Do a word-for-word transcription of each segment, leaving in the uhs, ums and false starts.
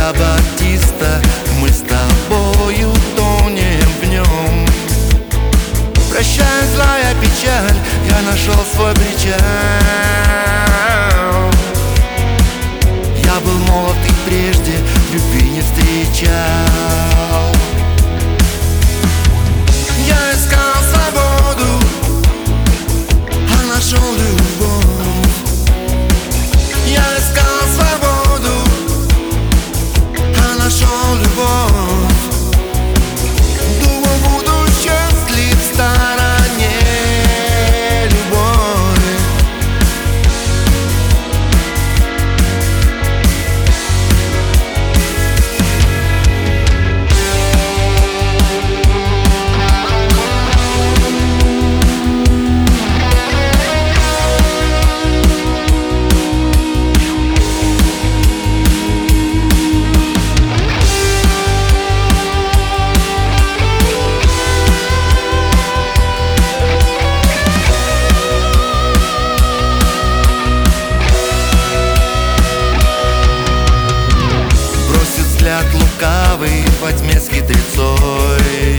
Ля Батиста, мы с тобою тонем в нем. Прощай, злая печаль, я нашел свой причал. Я был молод и прежде любви не встречал. Я искал свободу, а нашел любовь. Я искал свободу, а нашел любовь. Думал, буду счастлив в стороне любовь. Взгляд лукавый во тьме с хитрецой,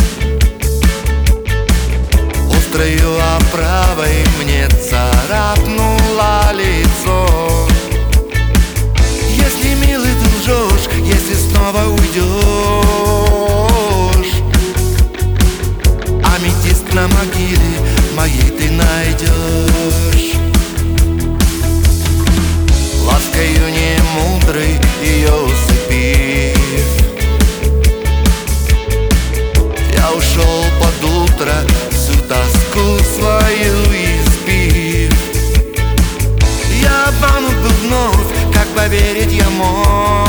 острою оправой мне царапнуло лицо. Если, милый, ты лжешь, если снова уйдешь, аметист на могиле моей ты найдешь. Ласкою не мудрой ее усыпив, я ушел под утро, всю тоску свою избив. Я обманут был вновь, как поверить я мог.